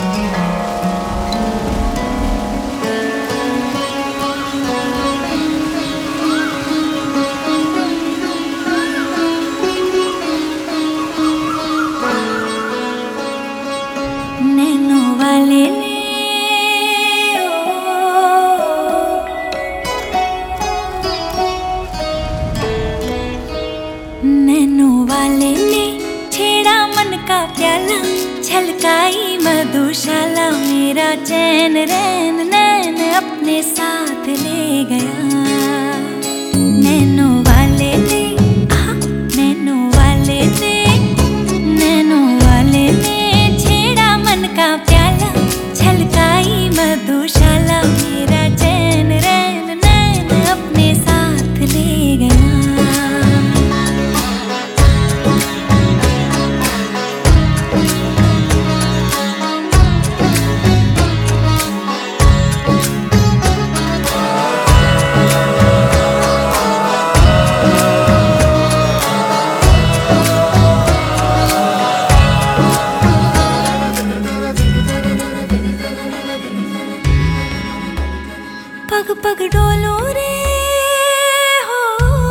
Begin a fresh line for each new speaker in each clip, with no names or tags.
Nano वाले ने nano वाले ने छेड़ा मन का प्याला, छलकाई मधुशाला, मेरा चैन रैन नैन अपने साथ ले गया। नैनो वाले ने नैनो वाले ने नैनो वाले ने छेड़ा मन का प्याला, छलकाई मधुशाला, मेरा चैन रैन नैन अपने साथ ले गया। पग पग डोलो रे हो,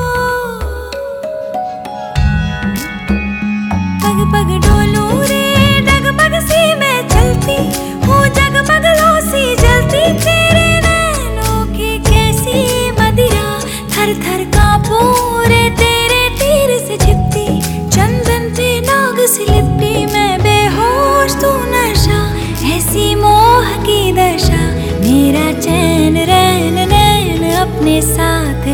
पग पग डोलो रे, डगमग सी मैं चलती हूँ, जगमगलों सी जलती, तेरे नैनों की कैसी मदिरा, थर थर कांपूं रे तेरे तीर से छिपती, चंदन पे नाग सी लिपटी, मैं बेहोश तू नशा, ऐसी मोह की दशा, मेरा चैन रैन नैन अपने साथ